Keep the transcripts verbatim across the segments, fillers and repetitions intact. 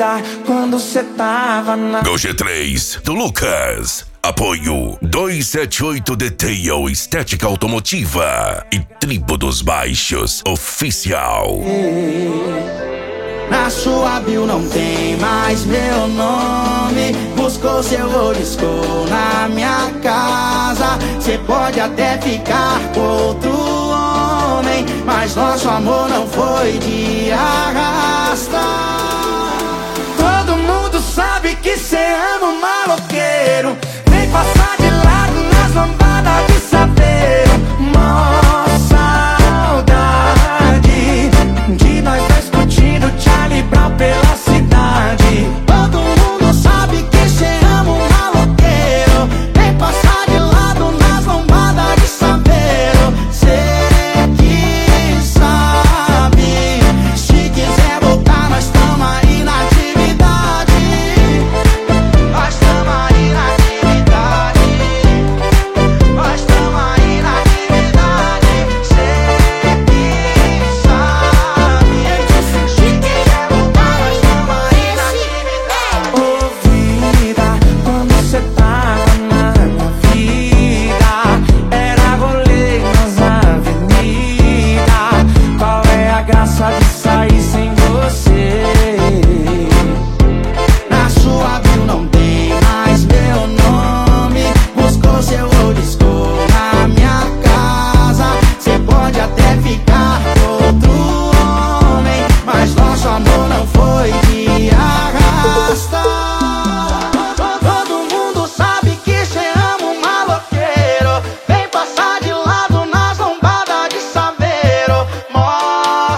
vida quando cê tava na... Go G três do Lucas. Apoio dois sete oito Detail Estética Automotiva e Tribo dos Baixos Oficial. Na sua bio não tem mais meu nome. Buscou seu oliscou na minha casa. Cê pode até ficar com outro homem, mas nosso amor não foi de arrasta. Todo mundo sabe que cê ama um maloqueiro. Vem passar de lado nas lambadas de saveiro. Mó saudade de nós dois curtindo Charlie Brown pela cidade. Todo mundo sabe que cê ama um maloqueiro. Vem passar de lado nas lambadas de saveiro. Cê que sabe, se quiser voltar nós tamo aí na atividade. Nós tamo aí na atividade. Nós tamo aí na atividade. Cê que sabe, se quiser voltar nós tamo aí na atividade. Ô vida, quando cê tava na minha vida, era rolê nas avenidas. Qual é a graça de sair sem você? Na sua bio não tem mais meu nome. Buscou seu oliscou na minha casa. Cê pode até ficar com outro homem, mas nosso amor não foi de arrasta. Todo mundo sabe que cê ama um maloqueiro. Vem passar de lado nas lombadas de saveiro. Mó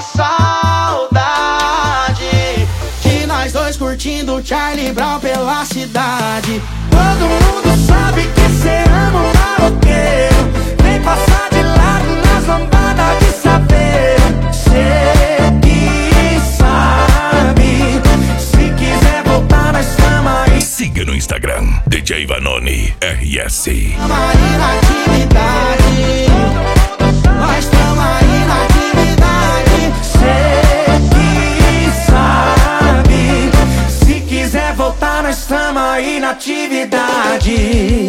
saudade de nós dois curtindo Charlie Brown pela cidade. Todo mundo sabe que cê ama um maloqueiro. Vem passar de lado nas lombadas de saveiro. Cê que sabe, se quiser voltar nós tamo aí. Siga no Instagram D J Vanoni R S. Tamo aí na atividade. Nós tamo aí na atividade. Cê que sabe, se quiser voltar nós tamo aí na atividade.